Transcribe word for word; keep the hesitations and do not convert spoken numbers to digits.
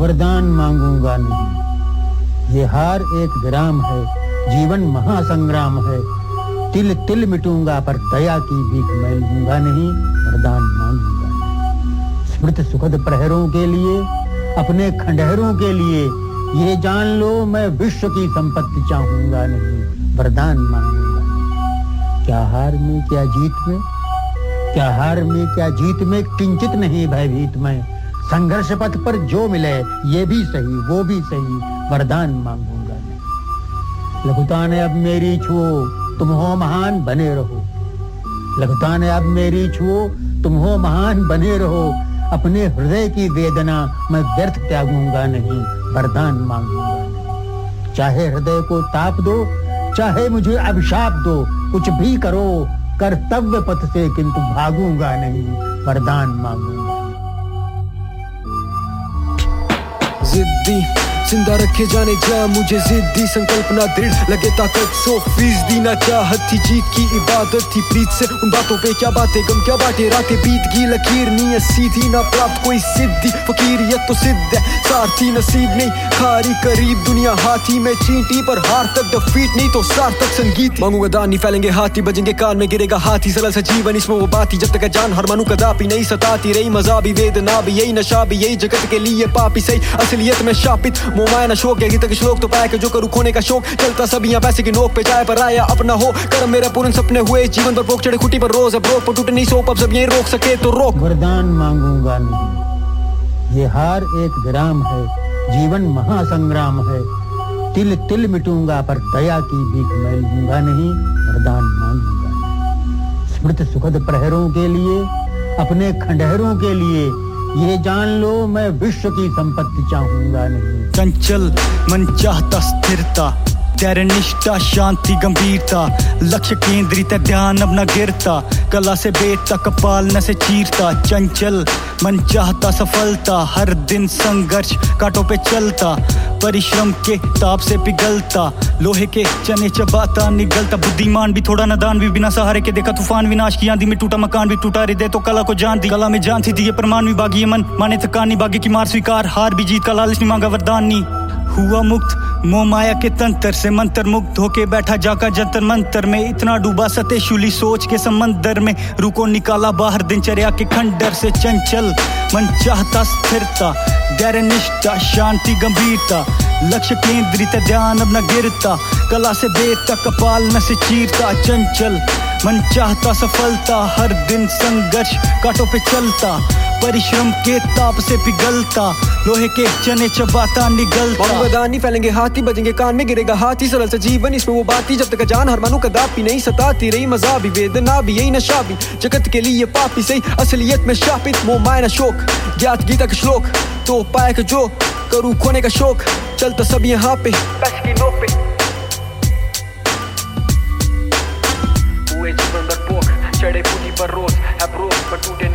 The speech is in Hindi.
वरदान मांगूंगा नहीं। ये हार एक विराम है, जीवन महासंग्राम है। तिल तिल मिटूंगा पर दया की भीख मैं लूंगा नहीं, वरदान मांगूंगा नहीं। स्मृत सुखद प्रहरों के लिए, अपने खंडहरों के लिए, ये जान लो मैं विश्व की संपत्ति चाहूंगा नहीं, वरदान मांगूंगा नहीं। क्या हार में क्या जीत में, क्या हार में क्या जीत में, किंचित नहीं भयभीत में। संघर्ष पथ पर जो मिले ये भी सही वो भी सही, वरदान मांगूंगा नहीं। लघुता ने अब मेरी छुओ, तुम हो महान बने रहो। लघुता ने अब मेरी छुओ, तुम हो महान बने रहो। अपने हृदय की वेदना मैं व्यर्थ त्यागूंगा नहीं, वरदान मांगूंगा नहीं। चाहे हृदय को ताप दो, चाहे मुझे अभिशाप दो, कुछ भी करो कर्तव्य पथ से किंतु भागूंगा नहीं, वरदान मांगूंगा। जिद्दी जिंदा रखे जाने जा मुझे, जिद्दी संकल्पना दृढ़ लगे ताकत सौ फीसदी ना चाहत थी, जीत की इबादत थी प्रीत से। उन बातों पे क्या बातें गम क्या बातें, रातें बीत गई लकीर नीयत सीधी ना प्राप्त कोई सिद्धि। फकीरियत तो सिद्ध है सारथी नसीब नहीं, खारी करीब दुनिया हाथी में चींटी पर हार तक defeat नहीं तो सार्थक संगीत। मांगूंगा दान नहीं फैलेंगे हाथी, बजेंगे कान में गिरेगा हाथी। सरल सा जीवन इसमें वो बात ही, जब तक जान हर मानू कदापि नहीं सताती रही। मजा भी वेदना भी यही नशा भी यही, जगत के लिए पापी सही असलियत में शापित। मोमाया न शोक गीत के श्लोक तो पाया कि जो करूँ खोने का शौक। चलता सब यहाँ पैसे की नोक पे जाए पर आया अपना हो, कर्म मेरा पूर्ण सपने हुए जीवन पर पोक चढ़े खुटी पर रोज। अब रोक पर टूटे नहीं सोप, अब सब यही रोक सके तो रोक। वरदान मांगूंगा नहीं, ये हार एक विराम है, जीवन महासंग्राम है। तिल तिल मिटूंगा पर दया की भीख मैं लूंगा नहीं, वरदान मांगूंगा नहीं। स्मृत सुखद प्रहरों के लिए, अपने खंडहरों के लिए, ये जान लो मैं विश्व की संपत्ति चाहूंगा नहीं। चंचल मन चाहता स्थिरता, धैर्य निष्ठा शांति गंभीरता। लक्ष्य केंद्रित ध्यान अब न गिरता, कला से बेटा कपाल न से चीरता। चंचल मन चाहता सफलता, हर दिन संघर्ष कांटों पे चलता। परिश्रम के ताप से पिघलता, लोहे के चने चबाता निगलता। बुद्धिमान भी थोड़ा नादान भी, बिना सहारे के देखा तूफान विनाश की आंधी में टूटा मकान भी टूटा। हृदय तो कला को जान दी, कला में जान थी ये परमान भी बागी। मन माने थकानी बागी की मार स्वीकार, हार भी जीत का लालच नहीं मांगा वरदान नहीं। हुआ मुक्त मोह माया के तंत्र से, मंत्र मुक्त होके बैठा जाका जंतर मंत्र में। इतना डूबा सतेशुली सोच के समंदर में, रुको निकाला बाहर दिनचर्या के खंडर से। चंचल मन चाहता स्थिरता, धैर्य निष्ठा शांति गंभीरता। लक्ष्य केंद्रित ध्यान अब न गिरता, कला से बेटा कपाल न से चीरता। चंचल मन चाहता सफलता, हर दिन संघर्ष कांटों पे चलता। परिश्रम के ताप से पिघलता, लोहे के चने चबाता निगलता। वरदान नहीं फैलेंगे हाथी, बजेंगे कान में गिरेगा हाथी। सरल सा जीवन इसमें वो बात ही, जब तक जान हर मानू कदापि नहीं सताती रही। मजा भी वेदना भी यही नशा भी, जगत के लिए पापी सही असलियत में शापित। मोह माया न शोक ज्ञात गीता के श्लोक तो पाया कि जो करूँ खोने का शौक। चलता सब यहाँ पे पैसे की नोक पे, हुए जीवन पर पोक चढ़े पूरी पर रोज है रोज पर टूटे